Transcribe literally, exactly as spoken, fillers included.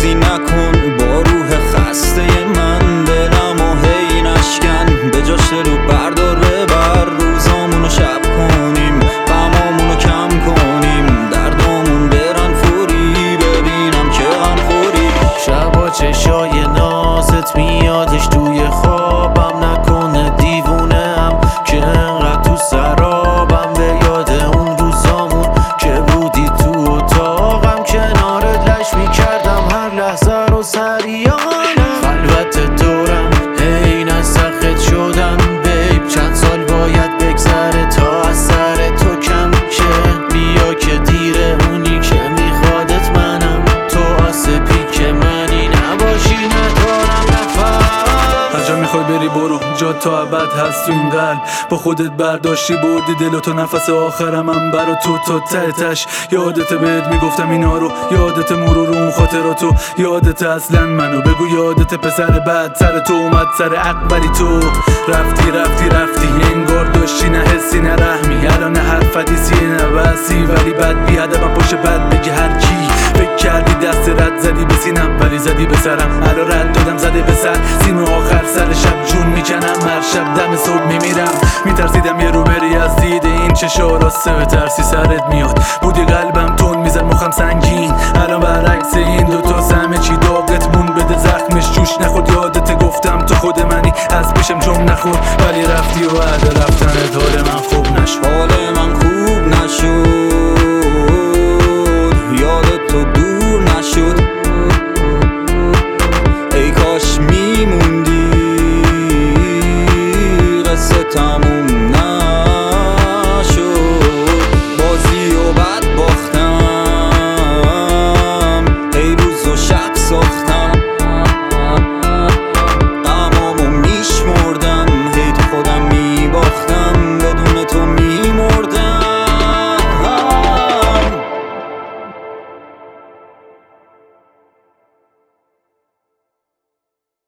بازی نکن با روح خسته من، دلمو هی نشکن، به جاش دلو بردار ببر. روزامونو شب کنیم، غمامونو کم کنیم، دردامون برن فوری، ببینم که غم خوری. شبا چشای نازت میادش توی خوابم، نکنه دیوونم که انقدر تو سرابم. به یاد اون روزامون که بودی تو اتاقم، کنارت لش میکردم هر لحظه رو سریانم. خلوت دورم هی نسخت شدم بیب، چند سال باید بگذره تا از سر تو کم شه. بیا که دیره، اونی که میخوادت منم، تو آسپی که منی نباشی ندارم نفر. هر جا میخوای بری برو، جا تا ابد هست تو این قلب. با خودت برداشتی بردی دل و تو نفس آخرم من برا تو تا ته تش. یادت بهت میگفتم اینا رو، یادت مرور اون خاطراتو، یادت اصلا منو بگو، یادت پسر بعد سر تو اومد سر عقل ولی تو رفتی رفتی رفتی. انگار داشتی نه حسی نه رحمی، الان نه حرف حدیثی نه بحثی، ولی بد بی ادبم پشت بد بگی هر کی. فکر کردی دست رد زدی به سینم ولی زدی به سرم، الان رد دادم زده به سر سیم آخر سر شب جون میکنم. هر شب دم صبح میمیرم، میترسیدم یه رو بری از دید این چشا راسته به ترسی سرت میاد. بودی قلبم تون میزد مخم سنگین، الان برعکس این دوتا همه چی داغت مون. بده زخمش جوش نخورد، یادت گفتم تو خود منی، از پیشم جم نخور ولی رفتی و بعد رفتنت حال من خوب نشد.